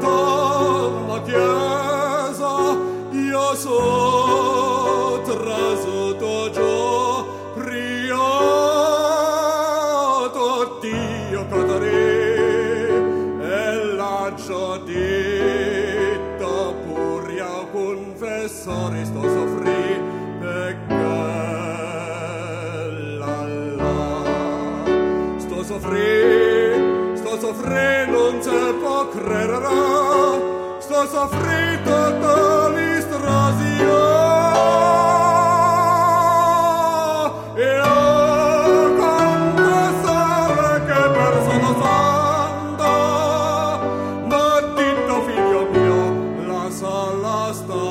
la chiesa, io so trasuto giù, priato Dio Catare, e la giudita pure a confessare sto soffrì, perché sto soffrì, non si può credere, sto soffrì tutta l'istrasio. E a confessare che persona santa, ma ditto figlio mio, la sala sta.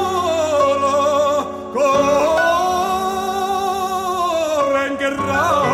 Corre in guerra